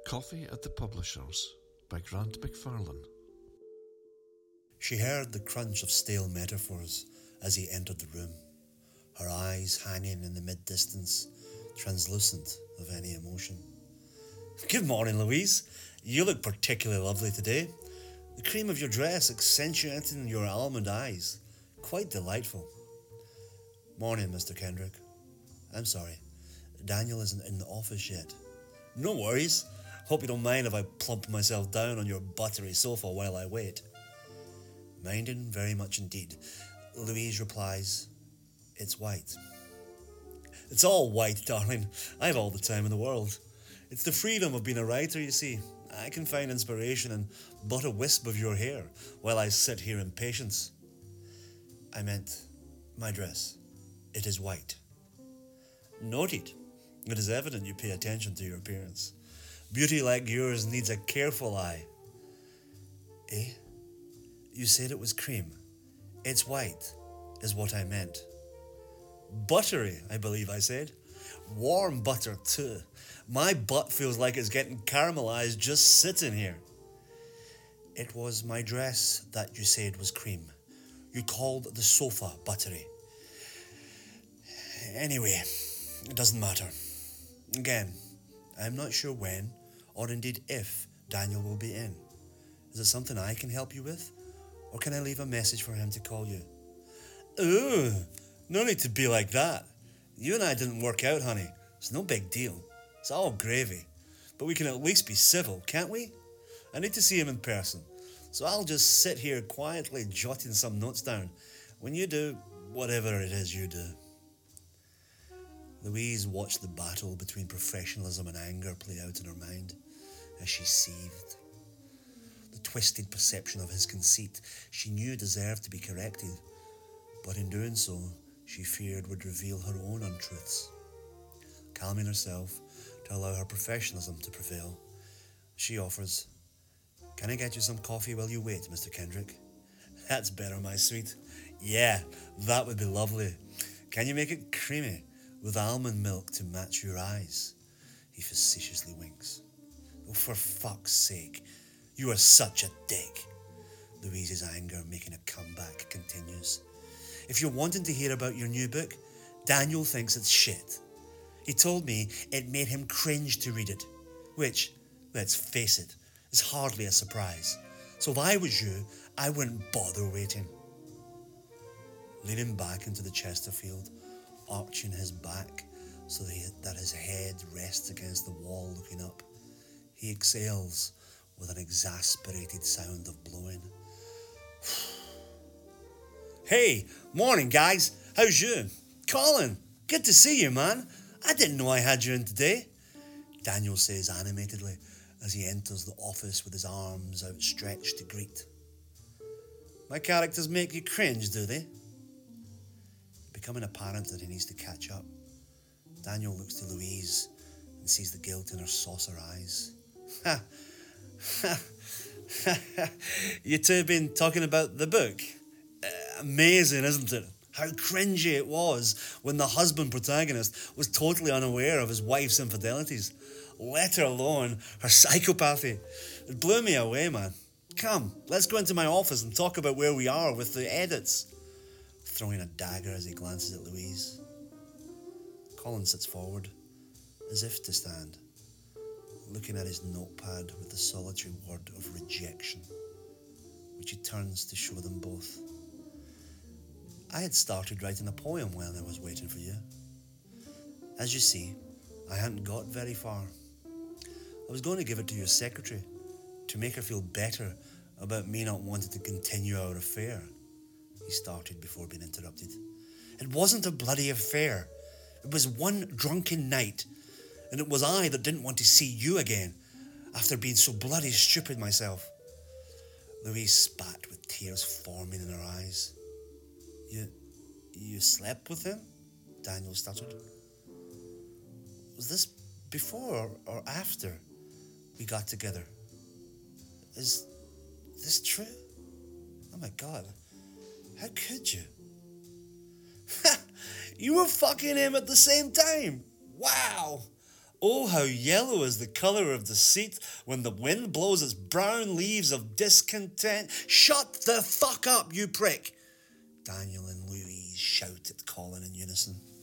Coffee at the Publishers by Grant McFarlane. She heard the crunch of stale metaphors as he entered the room, her eyes hanging in the mid-distance, translucent of any emotion. "Good morning, Louise. You look particularly lovely today. The cream of your dress accentuating your almond eyes. Quite delightful." "Morning, Mr. Kendrick. I'm sorry, Daniel isn't in the office yet." "No worries. Hope you don't mind if I plump myself down on your buttery sofa while I wait." "Minding very much indeed." Louise replies, "It's white." "It's all white, darling. I've all the time in the world. It's the freedom of being a writer, you see. I can find inspiration in but a wisp of your hair while I sit here in patience." "I meant my dress. It is white." "Noted. It is evident you pay attention to your appearance. Beauty like yours needs a careful eye." "Eh? You said it was cream. It's white, is what I meant." "Buttery, I believe I said. Warm butter, too. My butt feels like it's getting caramelized just sitting here." "It was my dress that you said was cream. You called the sofa buttery. Anyway, it doesn't matter. Again, I'm not sure when, or indeed if, Daniel will be in. Is it something I can help you with? Or can I leave a message for him to call you?" "Ooh, no need to be like that. You and I didn't work out, honey. It's no big deal. It's all gravy. But we can at least be civil, can't we? I need to see him in person, so I'll just sit here quietly jotting some notes down when you do whatever it is you do." Louise watched the battle between professionalism and anger play out in her mind as she seethed. The twisted perception of his conceit she knew deserved to be corrected, but in doing so, she feared would reveal her own untruths. Calming herself to allow her professionalism to prevail, she offers, "Can I get you some coffee while you wait, Mr. Kendrick?" "That's better, my sweet. Yeah, that would be lovely. Can you make it creamy, with almond milk to match your eyes?" He facetiously winks. "Oh, for fuck's sake, you are such a dick." Louise's anger making a comeback continues. "If you're wanting to hear about your new book, Daniel thinks it's shit. He told me it made him cringe to read it, which, let's face it, is hardly a surprise. So if I was you, I wouldn't bother waiting." Leaning back into the Chesterfield, arching his back so that his head rests against the wall looking up, he exhales with an exasperated sound of blowing. "Hey, morning guys, how's you? Colin, good to see you, man. I didn't know I had you in today," Daniel says animatedly as he enters the office with his arms outstretched to greet. "My characters make you cringe, do they?" Becoming apparent that he needs to catch up, Daniel looks to Louise and sees the guilt in her saucer eyes. "Ha! Ha! Ha! You two have been talking about the book? Amazing, isn't it? How cringy it was when the husband protagonist was totally unaware of his wife's infidelities, let alone her psychopathy. It blew me away, man. Come, let's go into my office and talk about where we are with the edits," throwing a dagger as he glances at Louise. Colin sits forward, as if to stand, looking at his notepad with the solitary word of rejection, which he turns to show them both. "I had started writing a poem while I was waiting for you. As you see, I hadn't got very far. I was going to give it to your secretary, to make her feel better about me not wanting to continue our affair," he started before being interrupted. "It wasn't a bloody affair. It was one drunken night, and it was I that didn't want to see you again after being so bloody stupid myself." Louise spat with tears forming in her eyes. You slept with him?" Daniel stuttered. "Was this before or after we got together? Is this true? Oh my God, how could you?" "Ha! You were fucking him at the same time? Wow! Oh, how yellow is the colour of the seat when the wind blows its brown leaves of discontent. Shut the fuck up, you prick! Daniel and Louise shout at Colin in unison.